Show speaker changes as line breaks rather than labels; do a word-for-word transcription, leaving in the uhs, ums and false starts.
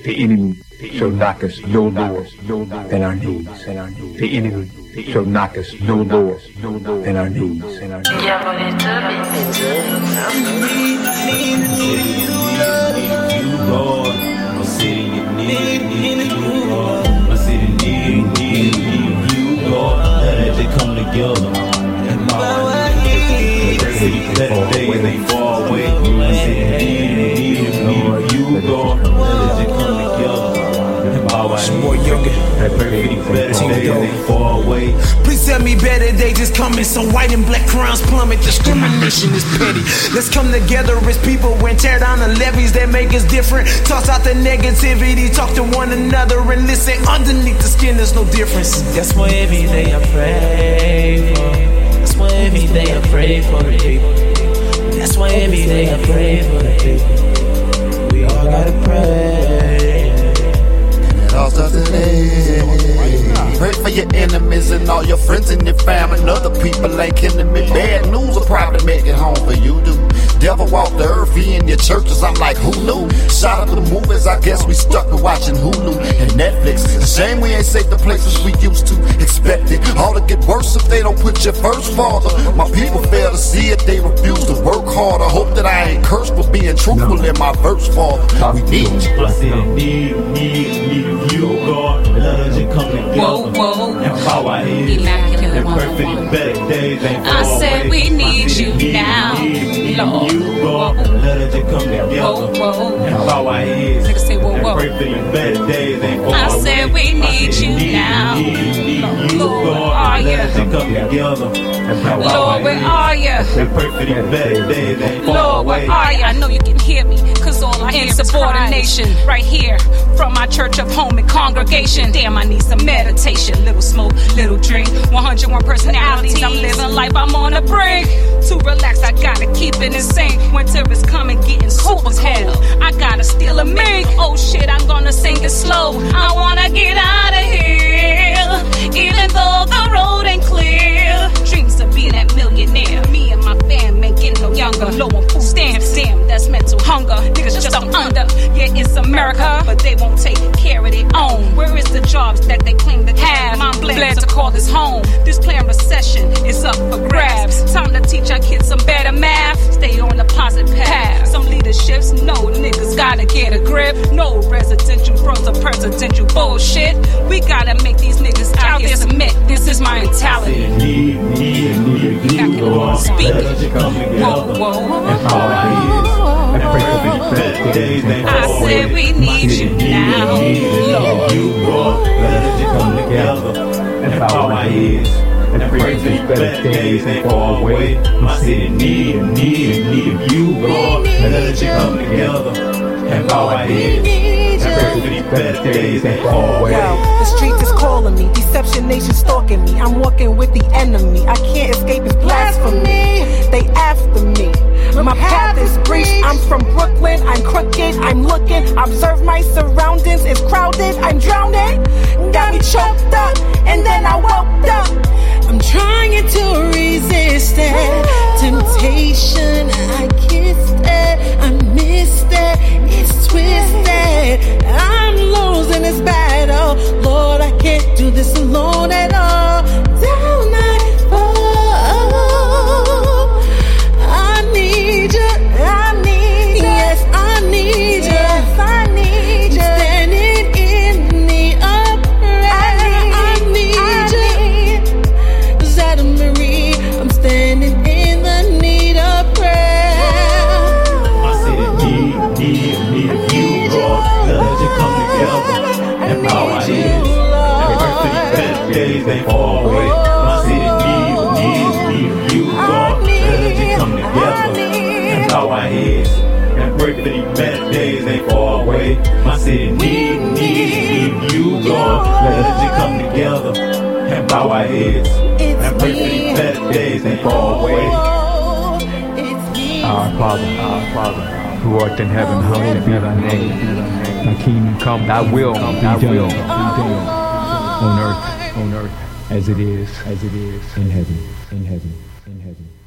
The enemy shall knock us no lower than our knees. The enemy shall knock us no lower than our knees.
Lord, my city need, need you, Lord. My city need, need, need you, Lord. Let it come together. And my better days ain't far away. My city need, need, need you, Lord. Let it come together. And my more younger. Better days ain't far away.
Please tell me better days is coming, so white and black crowns plummet. Discrimination is petty. Let's come together as people and tear down the levees that make us different. Toss out the negativity, talk to one another and listen. Underneath the skin there's no difference.
That's why every day I pray for. That's why every day I pray for the people. That's why every day I pray for the people. We all gotta pray.
And it all starts today. Pray for your enemies and all your friends and your family and other people ain't killing me. Bad news will probably make it home for you, dude. Devil walk the earth, he in your churches, I'm like, who knew? Shout out the movies, I guess we stuck with watching Hulu and Netflix. It's a shame we ain't safe the places we used to expect it. All to get worse if they don't put you first, Father. My people fail to see it, they refuse to work harder. Hope that I ain't cursed for being truthful no. in my verse, Father. We need you.
I said need, need, need you, God. Let us just come together.
Whoa, whoa.
And bow our heads. And pray for the better days ain't far away.
I said we need you
need,
now,
need,
Lord.
You, God. Let us just come together.
Whoa, whoa.
And bow our heads.
Niggas say whoa, whoa.
And pray for the better days ain't far
I
away.
said we need you
need,
now.
Need, need you,
Lord, where
God.
are
Let us
you?
just come together. And bow our
Lord, where
heads.
are you?
And pray for the better days ain't far
Lord,
away.
where are you? I know you can hear me, cause all I hear is subordination. Right here, from my church of home and congregation. Damn, I need some meditation. Little smoke, little drink. one hundred one personalities. I'm living life, I'm on the brink. To relax, I gotta keep it insane. Winter is coming, getting cold as hell. I gotta steal a mink. Oh shit, I'm gonna sing it slow. I wanna get out of here, even though the road ain't clear. Dreams of being that millionaire. Me and my fam ain't getting no younger. Low on food stamps, damn, that's mental hunger. Niggas just don't under. Yeah, it's America, but they won't take care of their own. Where is the jobs that they claim to have? I'm glad to call this home. This plan recession is up for grabs. Time to teach our kids some better math. Stay on the positive path. Some leaderships, no niggas gotta get a grip. No residential bros or presidential bullshit. We gotta make these niggas out here submit. This is my mentality.
Need, need, need you, Lord.
Speak.
Let us just come together.
Whoa, whoa.
And bow our heads. And pray for the better days ain't far
I
away.
said we need you now, Lord.
You, Lord. Let us just come together. And bow our heads. And pray for the better days ain't far away. My city need, need, need you, Lord. Let us just come together. And bow our heads. And pray for the better days ain't far away.
Yo, the streets is calling me, Deception Nation stalking me. I'm walking with the enemy, I can't escape his blasphemy. They after me, my path is breached. I'm from Brooklyn, I'm crooked, I'm looking. Observe my surroundings, it's crowded, I'm drowning. Got me choked up, and then I woke up. I'm trying to resist it. Temptation, I kissed it, I missed it, it's twisted. I'm losing this battle, Lord, I can't do this alone at all. Down I fall, I need you, I need you, yes, I need you, yes, I need you. Standing in the upright, I need you. Zeta Marie, I'm standing in the need of prayer.
My city need, need, need you, Lord. Let us just come together and bow our heads. And pray for the better days ain't far away. My city need, need, need you, Lord. Let us just come together and bow our heads. And pray for the better days ain't far away. My city need, need, need you, Lord. Let us just come together and bow our heads. And pray for the better days ain't far away.
Our Father, our Father, who art in heaven, hallowed be thy name. Thy kingdom come, thy will be done on earth, on earth, as it is, as it is in heaven, in heaven, in heaven.